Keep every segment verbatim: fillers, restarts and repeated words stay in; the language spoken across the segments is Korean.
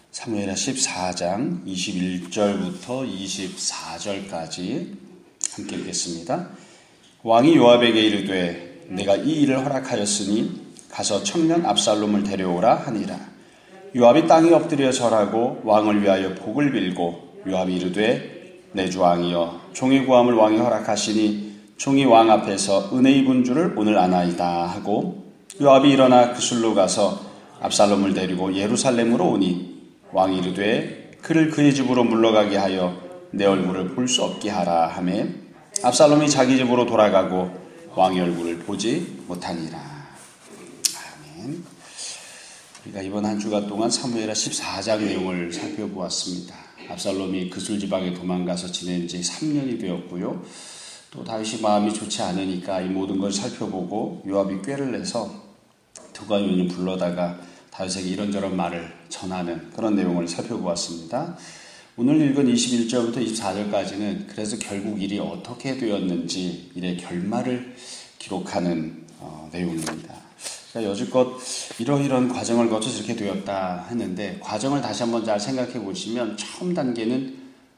사무엘하 십사 장 이십일 절부터 이십사 절까지 함께 읽겠습니다. 왕이 요압에게 이르되 내가 이 일을 허락하였으니 가서 청년 압살롬을 데려오라 하니라. 요압이 땅에 엎드려 절하고 왕을 위하여 복을 빌고 요압이 이르되 내 주 왕이여 종의 구함을 왕이 허락하시니 종이 왕 앞에서 은혜 입은 줄을 오늘 아나이다 하고 요압이 일어나 그술로 가서 압살롬을 데리고 예루살렘으로 오니 왕이 이르되 그를 그의 집으로 물러가게 하여 내 얼굴을 볼 수 없게 하라 하매 압살롬이 자기 집으로 돌아가고 왕의 얼굴을 보지 못하니라. 아멘. 우리가 이번 한 주간 동안 사무엘하 십사 장 내용을 살펴보았습니다. 압살롬이 그술 지방에 도망가서 지낸 지 삼 년이 되었고요. 또 다윗이 마음이 좋지 않으니까 이 모든 걸 살펴보고 요압이 꾀를 내서 두가 요인을 불러다가 다윗에게 이런저런 말을 전하는 그런 내용을 살펴보았습니다. 오늘 읽은 이십일 절부터 이십사 절까지는 그래서 결국 일이 어떻게 되었는지 일의 결말을 기록하는 어, 내용입니다. 그러니까 여지껏 이러이러한 과정을 거쳐서 이렇게 되었다 했는데 과정을 다시 한번 잘 생각해 보시면 처음 단계는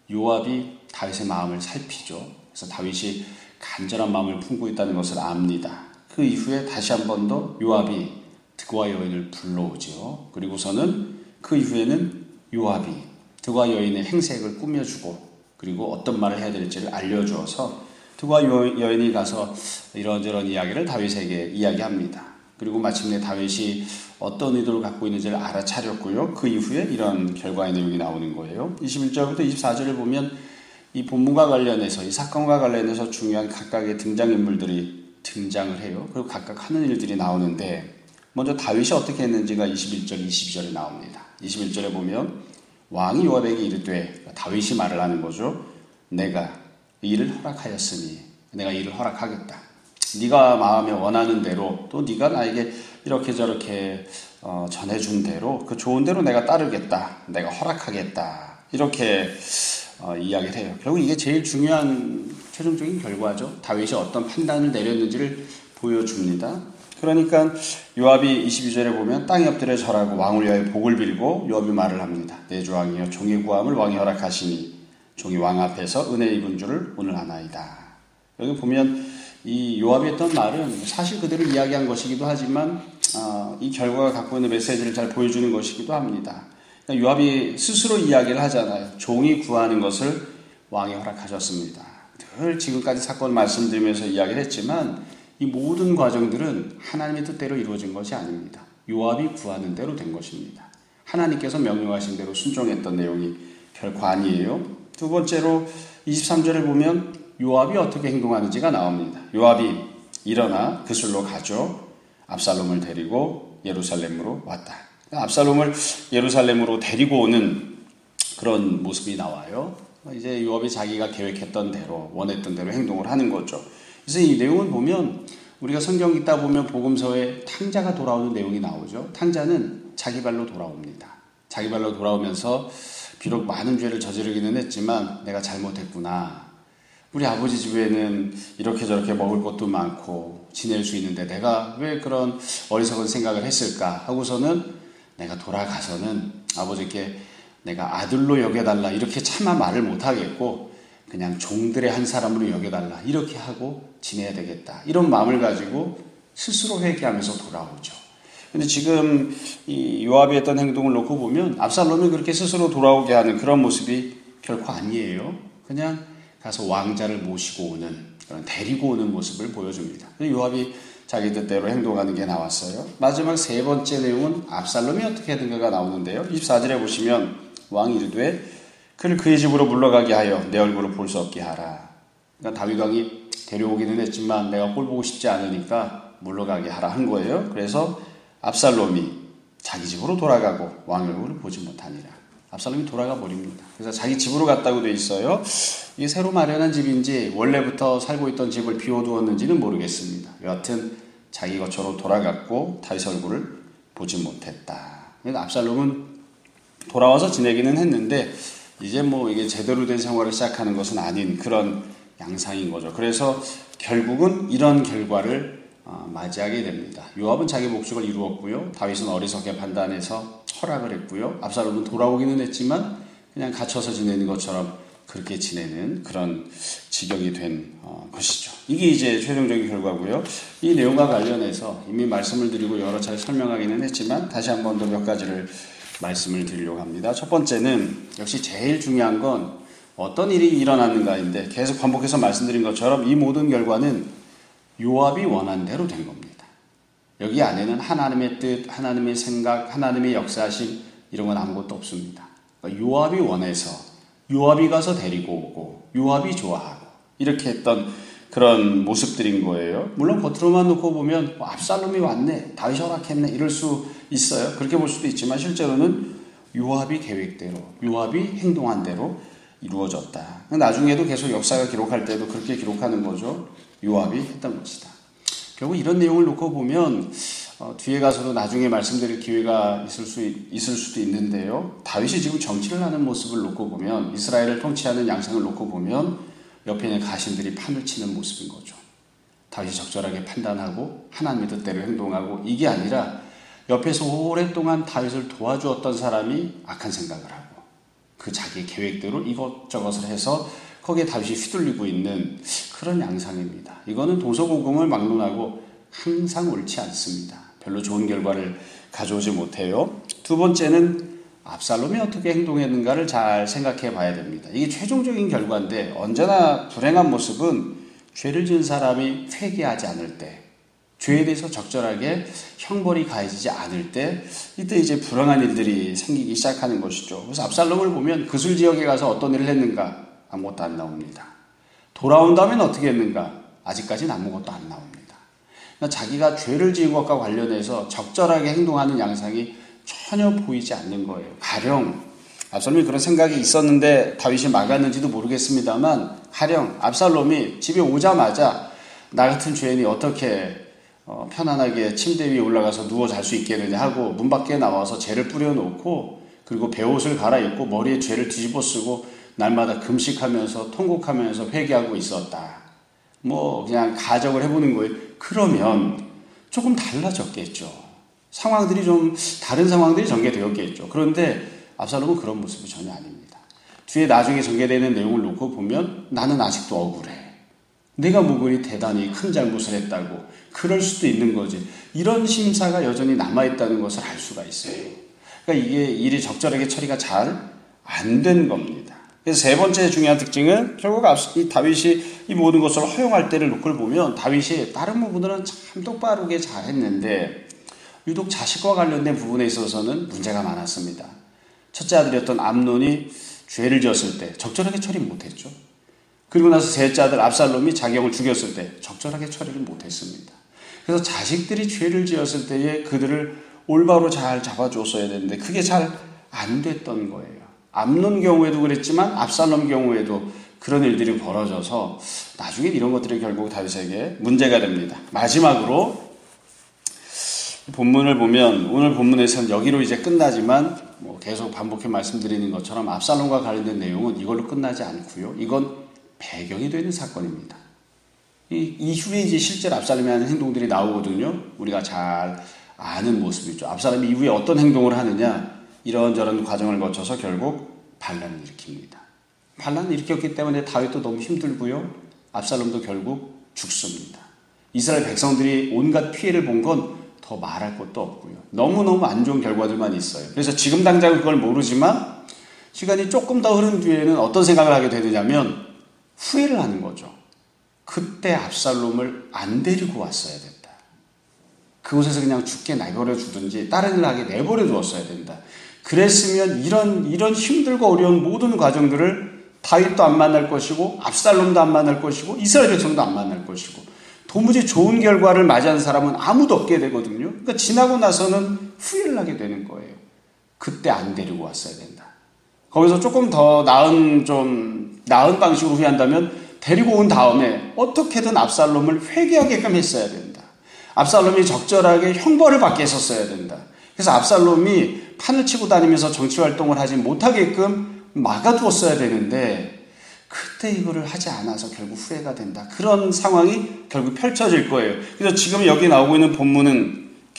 요압이 다윗의 마음을 살피죠. 그래서 다윗이 간절한 마음을 품고 있다는 것을 압니다. 그 이후에 다시 한 번 더 요압이 득와 여인을 불러오죠. 그리고서는 그 이후에는 요압이 득와 여인의 행색을 꾸며주고 그리고 어떤 말을 해야 될지를 알려주어서 득와 여인이 가서 이런저런 이야기를 다윗에게 이야기합니다. 그리고 마침내 다윗이 어떤 의도를 갖고 있는지를 알아차렸고요. 그 이후에 이런 결과의 내용이 나오는 거예요. 이십일 절부터 이십사 절을 보면 이 본문과 관련해서 이 사건과 관련해서 중요한 각각의 등장인물들이 등장을 해요. 그리고 각각 하는 일들이 나오는데 먼저 다윗이 어떻게 했는지가 이십일 절, 이십이 절에 나옵니다. 이십일 절에 보면 왕이 요압에게 이르되 다윗이 말을 하는 거죠. 내가 이 일을 허락하였으니 내가 이 일을 허락하겠다. 네가 마음에 원하는 대로 또 네가 나에게 이렇게 저렇게 어, 전해준 대로 그 좋은 대로 내가 따르겠다. 내가 허락하겠다. 이렇게 어, 이야기를 해요. 결국 이게 제일 중요한 최종적인 결과죠. 다윗이 어떤 판단을 내렸는지를 보여줍니다. 그러니까 요압이 이십이 절에 보면 땅에 엎드려 절하고 왕을 위하여 복을 빌고 요압이 말을 합니다. 내 주 왕이여 종의 구함을 왕이 허락하시니 종이 왕 앞에서 은혜 입은 줄을 오늘 아나이다. 여기 보면 이 요압이 했던 말은 사실 그대로 이야기한 것이기도 하지만 어, 이 결과가 갖고 있는 메시지를 잘 보여주는 것이기도 합니다. 그러니까 요압이 스스로 이야기를 하잖아요. 종이 구하는 것을 왕이 허락하셨습니다. 늘 지금까지 사건을 말씀드리면서 이야기를 했지만 이 모든 과정들은 하나님의 뜻대로 이루어진 것이 아닙니다. 요압이 구하는 대로 된 것입니다. 하나님께서 명령하신 대로 순종했던 내용이 결코 아니에요. 두 번째로 이십삼 절에 보면 요압이 어떻게 행동하는지가 나옵니다. 요압이 일어나 그술로 가죠. 압살롬을 데리고 예루살렘으로 왔다. 압살롬을 예루살렘으로 데리고 오는 그런 모습이 나와요. 이제 요압이 자기가 계획했던 대로 원했던 대로 행동을 하는 거죠. 그래서 이 내용을 보면 우리가 성경 읽다 보면 복음서에 탕자가 돌아오는 내용이 나오죠. 탕자는 자기 발로 돌아옵니다. 자기 발로 돌아오면서 비록 많은 죄를 저지르기는 했지만 내가 잘못했구나. 우리 아버지 집에는 이렇게 저렇게 먹을 것도 많고 지낼 수 있는데 내가 왜 그런 어리석은 생각을 했을까 하고서는 내가 돌아가서는 아버지께 내가 아들로 여겨달라 이렇게 차마 말을 못하겠고 그냥 종들의 한 사람으로 여겨달라 이렇게 하고 지내야 되겠다 이런 마음을 가지고 스스로 회개하면서 돌아오죠. 근데 지금 이 요압이 했던 행동을 놓고 보면 압살롬이 그렇게 스스로 돌아오게 하는 그런 모습이 결코 아니에요. 그냥 가서 왕자를 모시고 오는 그런 데리고 오는 모습을 보여줍니다. 요압이 자기 뜻대로 행동하는 게 나왔어요. 마지막 세 번째 내용은 압살롬이 어떻게 하든가가 나오는데요. 이십사 절에 보시면 왕이 이르되 그를 그의 집으로 물러가게 하여 내 얼굴을 볼 수 없게 하라. 그러니까 다윗 왕이 데려오기는 했지만 내가 꼴 보고 싶지 않으니까 물러가게 하라 한 거예요. 그래서 압살롬이 자기 집으로 돌아가고 왕의 얼굴을 보지 못하니라. 압살롬이 돌아가 버립니다. 그래서 자기 집으로 갔다고 돼 있어요. 이게 새로 마련한 집인지 원래부터 살고 있던 집을 비워두었는지는 모르겠습니다. 여하튼 자기 것처럼 돌아갔고 다윗 얼굴을 보지 못했다. 그러니까 압살롬은 돌아와서 지내기는 했는데 이제 뭐 이게 제대로 된 생활을 시작하는 것은 아닌 그런 양상인 거죠. 그래서 결국은 이런 결과를 맞이하게 됩니다. 요압은 자기 목적을 이루었고요. 다윗은 어리석게 판단해서 허락을 했고요. 압살롬은 돌아오기는 했지만 그냥 갇혀서 지내는 것처럼 그렇게 지내는 그런 지경이 된 것이죠. 이게 이제 최종적인 결과고요. 이 내용과 관련해서 이미 말씀을 드리고 여러 차례 설명하기는 했지만 다시 한 번 더 몇 가지를 말씀을 드리려고 합니다. 첫 번째는 역시 제일 중요한 건 어떤 일이 일어났는가인데 계속 반복해서 말씀드린 것처럼 이 모든 결과는 요압이 원한 대로 된 겁니다. 여기 안에는 하나님의 뜻, 하나님의 생각, 하나님의 역사심 이런 건 아무것도 없습니다. 그러니까 요압이 원해서 요압이 가서 데리고 오고 요압이 좋아하고 이렇게 했던 그런 모습들인 거예요. 물론 겉으로만 놓고 보면 뭐 압살롬이 왔네, 다윗이 허락했네 이럴 수 있어요. 그렇게 볼 수도 있지만 실제로는 요압이 계획대로 요압이 행동한 대로 이루어졌다. 나중에도 계속 역사가 기록할 때도 그렇게 기록하는 거죠. 요압이 했던 것이다. 결국 이런 내용을 놓고 보면 어, 뒤에 가서도 나중에 말씀드릴 기회가 있을 수 있을 수도 있는데요. 다윗이 지금 정치를 하는 모습을 놓고 보면 이스라엘을 통치하는 양상을 놓고 보면 옆에 있는 가신들이 판을 치는 모습인 거죠. 다윗이 적절하게 판단하고 하나님의 뜻대로 행동하고 이게 아니라 옆에서 오랫동안 다윗을 도와주었던 사람이 악한 생각을 하고 그 자기의 계획대로 이것저것을 해서 거기에 다윗이 휘둘리고 있는 그런 양상입니다. 이거는 동서고금을 막론하고 항상 옳지 않습니다. 별로 좋은 결과를 가져오지 못해요. 두 번째는 압살롬이 어떻게 행동했는가를 잘 생각해 봐야 됩니다. 이게 최종적인 결과인데 언제나 불행한 모습은 죄를 지은 사람이 회개하지 않을 때, 죄에 대해서 적절하게 형벌이 가해지지 않을 때 이때 이제 불행한 일들이 생기기 시작하는 것이죠. 그래서 압살롬을 보면 그술 지역에 가서 어떤 일을 했는가? 아무것도 안 나옵니다. 돌아온 다음엔 어떻게 했는가? 아직까지는 아무것도 안 나옵니다. 그러니까 자기가 죄를 지은 것과 관련해서 적절하게 행동하는 양상이 전혀 보이지 않는 거예요. 가령 압살롬이 그런 생각이 있었는데 다윗이 막았는지도 모르겠습니다만 가령 압살롬이 집에 오자마자 나 같은 죄인이 어떻게 어, 편안하게 침대 위에 올라가서 누워 잘 수 있겠느냐 하고 문 밖에 나와서 죄를 뿌려놓고 그리고 베옷을 갈아입고 머리에 죄를 뒤집어 쓰고 날마다 금식하면서 통곡하면서 회개하고 있었다. 뭐 그냥 가정을 해보는 거예요. 그러면 조금 달라졌겠죠. 상황들이 좀 다른 상황들이 전개되었겠죠. 그런데 압살롬은 그런 모습이 전혀 아닙니다. 뒤에 나중에 전개되는 내용을 놓고 보면 나는 아직도 억울해. 내가 뭐 그리 대단히 큰 잘못을 했다고 그럴 수도 있는 거지. 이런 심사가 여전히 남아있다는 것을 알 수가 있어요. 그러니까 이게 일이 적절하게 처리가 잘 안 된 겁니다. 그래서 세 번째 중요한 특징은 결국 이 다윗이 이 모든 것을 허용할 때를 놓고 보면 다윗이 다른 부분들은 참 똑바르게 잘했는데 유독 자식과 관련된 부분에 있어서는 문제가 많았습니다. 첫째 아들이었던 암논이 죄를 지었을 때 적절하게 처리 못했죠. 그리고 나서 셋째 아들 압살롬이 자경을 죽였을 때 적절하게 처리를 못했습니다. 그래서 자식들이 죄를 지었을 때에 그들을 올바로 잘 잡아줬어야 되는데 그게 잘 안 됐던 거예요. 암논 경우에도 그랬지만 압살롬 경우에도 그런 일들이 벌어져서 나중에 이런 것들이 결국 다윗에게 문제가 됩니다. 마지막으로 본문을 보면 오늘 본문에서는 여기로 이제 끝나지만 뭐 계속 반복해 말씀드리는 것처럼 압살롬과 관련된 내용은 이걸로 끝나지 않고요. 이건 배경이 되는 사건입니다. 이 이후에 이제 실제로 압살롬이 하는 행동들이 나오거든요. 우리가 잘 아는 모습이죠. 압살롬이 이후에 어떤 행동을 하느냐 이런저런 과정을 거쳐서 결국 반란을 일으킵니다. 반란을 일으켰기 때문에 다윗도 너무 힘들고요. 압살롬도 결국 죽습니다. 이스라엘 백성들이 온갖 피해를 본 건 더 말할 것도 없고요. 너무너무 안 좋은 결과들만 있어요. 그래서 지금 당장 그걸 모르지만 시간이 조금 더 흐른 뒤에는 어떤 생각을 하게 되느냐면 후회를 하는 거죠. 그때 압살롬을 안 데리고 왔어야 된다. 그곳에서 그냥 죽게 내버려 주든지 다른 일을 하게 내버려 두었어야 된다. 그랬으면 이런 이런 힘들고 어려운 모든 과정들을 다윗도 안 만날 것이고 압살롬도 안 만날 것이고 이스라엘 백성도 안 만날 것이고 도무지 좋은 결과를 맞이하는 사람은 아무도 없게 되거든요. 그러니까 지나고 나서는 후회를 하게 되는 거예요. 그때 안 데리고 왔어야 된다. 거기서 조금 더 나은 좀 나은 방식으로 후회한다면 데리고 온 다음에 어떻게든 압살롬을 회개하게끔 했어야 된다. 압살롬이 적절하게 형벌을 받게 했었어야 된다. 그래서 압살롬이 판을 치고 다니면서 정치활동을 하지 못하게끔 막아두었어야 되는데 그때 이거를 하지 않아서 결국 후회가 된다. 그런 상황이 결국 펼쳐질 거예요. 그래서 지금 여기 나오고 있는 본문은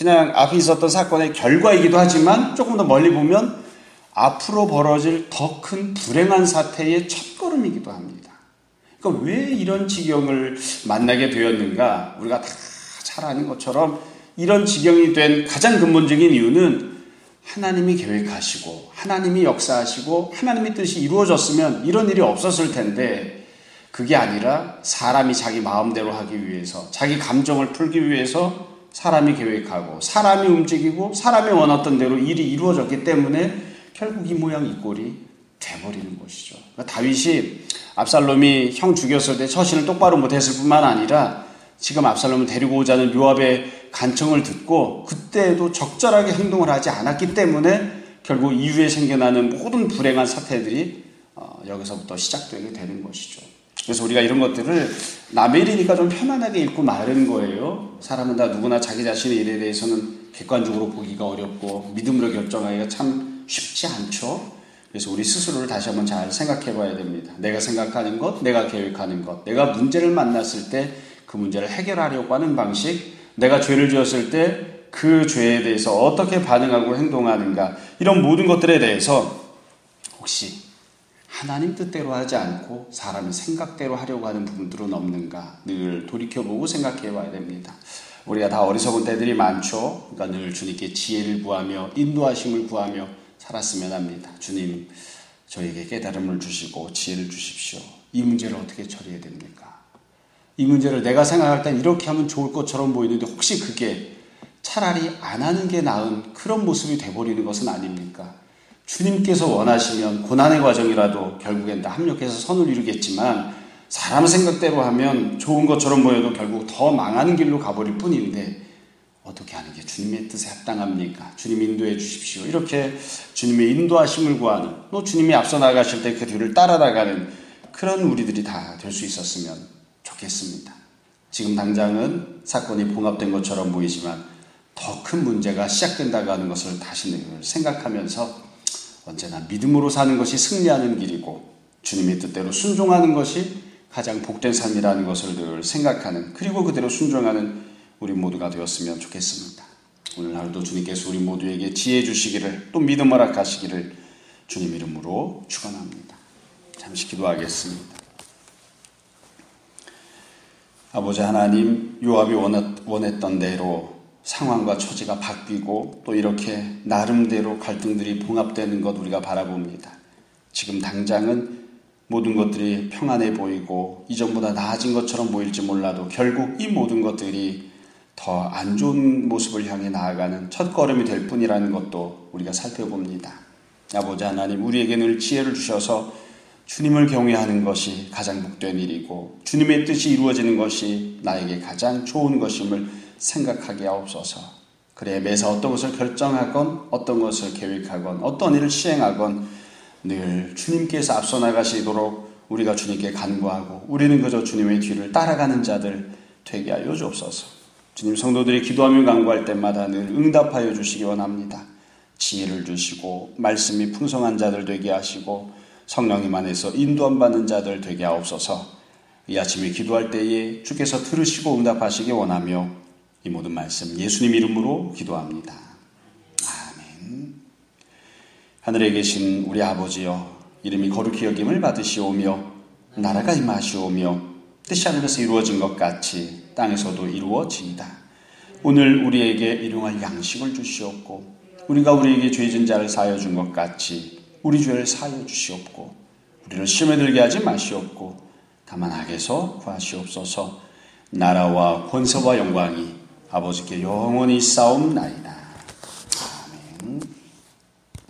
그냥 앞에 있었던 사건의 결과이기도 하지만 조금 더 멀리 보면 앞으로 벌어질 더 큰 불행한 사태의 첫걸음이기도 합니다. 그러니까 왜 이런 지경을 만나게 되었는가? 우리가 다 잘 아는 것처럼 이런 지경이 된 가장 근본적인 이유는 하나님이 계획하시고 하나님이 역사하시고 하나님의 뜻이 이루어졌으면 이런 일이 없었을 텐데 그게 아니라 사람이 자기 마음대로 하기 위해서 자기 감정을 풀기 위해서 사람이 계획하고 사람이 움직이고 사람이 원했던 대로 일이 이루어졌기 때문에 결국 이 모양 이 꼴이 돼버리는 것이죠. 그러니까 다윗이 압살롬이 형 죽였을 때 처신을 똑바로 못했을 뿐만 아니라 지금 압살롬을 데리고 오자는 요압의 간청을 듣고 그때도 적절하게 행동을 하지 않았기 때문에 결국 이후에 생겨나는 모든 불행한 사태들이 여기서부터 시작되게 되는 것이죠. 그래서 우리가 이런 것들을 남의 일이니까 좀 편안하게 읽고 마는 거예요. 사람은 다 누구나 자기 자신의 일에 대해서는 객관적으로 보기가 어렵고 믿음으로 결정하기가 참 쉽지 않죠. 그래서 우리 스스로를 다시 한번 잘 생각해 봐야 됩니다. 내가 생각하는 것, 내가 계획하는 것, 내가 문제를 만났을 때 그 문제를 해결하려고 하는 방식, 내가 죄를 지었을 때 그 죄에 대해서 어떻게 반응하고 행동하는가, 이런 모든 것들에 대해서 혹시 하나님 뜻대로 하지 않고 사람의 생각대로 하려고 하는 부분들은 없는가 늘 돌이켜보고 생각해 봐야 됩니다. 우리가 다 어리석은 때들이 많죠. 그러니까 늘 주님께 지혜를 구하며 인도하심을 구하며 살았으면 합니다. 주님, 저에게 깨달음을 주시고 지혜를 주십시오. 이 문제를 어떻게 처리해야 됩니까? 이 문제를 내가 생각할 땐 이렇게 하면 좋을 것처럼 보이는데 혹시 그게 차라리 안 하는 게 나은 그런 모습이 돼버리는 것은 아닙니까? 주님께서 원하시면 고난의 과정이라도 결국엔 다 합력해서 선을 이루겠지만 사람 생각대로 하면 좋은 것처럼 보여도 결국 더 망하는 길로 가버릴 뿐인데 어떻게 하는 게 주님의 뜻에 합당합니까? 주님 인도해 주십시오. 이렇게 주님의 인도하심을 구하는, 또 주님이 앞서 나가실 때 그 뒤를 따라나가는 그런 우리들이 다 될 수 있었으면 좋겠습니다. 지금 당장은 사건이 봉합된 것처럼 보이지만 더 큰 문제가 시작된다고 하는 것을 다시 생각하면서 언제나 믿음으로 사는 것이 승리하는 길이고 주님의 뜻대로 순종하는 것이 가장 복된 삶이라는 것을 늘 생각하는, 그리고 그대로 순종하는 우리 모두가 되었으면 좋겠습니다. 오늘 하루도 주님께서 우리 모두에게 지혜 주시기를, 또 믿음 허락하시기를 주님 이름으로 축원합니다. 잠시 기도하겠습니다. 아버지 하나님, 요압이 원했던 대로 상황과 처지가 바뀌고 또 이렇게 나름대로 갈등들이 봉합되는 것 우리가 바라봅니다. 지금 당장은 모든 것들이 평안해 보이고 이전보다 나아진 것처럼 보일지 몰라도 결국 이 모든 것들이 더 안 좋은 모습을 향해 나아가는 첫걸음이 될 뿐이라는 것도 우리가 살펴봅니다. 아버지 하나님, 우리에게 늘 지혜를 주셔서 주님을 경외하는 것이 가장 복된 일이고 주님의 뜻이 이루어지는 것이 나에게 가장 좋은 것임을 생각하게 하옵소서. 그래, 매사 어떤 것을 결정하건 어떤 것을 계획하건 어떤 일을 시행하건 늘 주님께서 앞서 나가시도록 우리가 주님께 간구하고 우리는 그저 주님의 뒤를 따라가는 자들 되게 하여 주옵소서. 주님, 성도들이 기도하며 간구할 때마다 늘 응답하여 주시기 원합니다. 지혜를 주시고 말씀이 풍성한 자들 되게 하시고 성령님 안에서 인도함 받는 자들 되게 하옵소서. 이 아침에 기도할 때에 주께서 들으시고 응답하시기 원하며 이 모든 말씀 예수님 이름으로 기도합니다. 아멘. 하늘에 계신 우리 아버지여, 이름이 거룩히 여김을 받으시오며 나라가 임하시오며 뜻이 하늘에서 이루어진 것 같이 땅에서도 이루어지이다. 오늘 우리에게 일용할 양식을 주시옵고 우리가 우리에게 죄진 자를 사하여 준 것 같이 우리 죄를 사하여 주시옵고 우리를 시험에 들게 하지 마시옵고 다만 악에서 구하시옵소서. 나라와 권세와 영광이 아버지께 영원히 싸움나이다.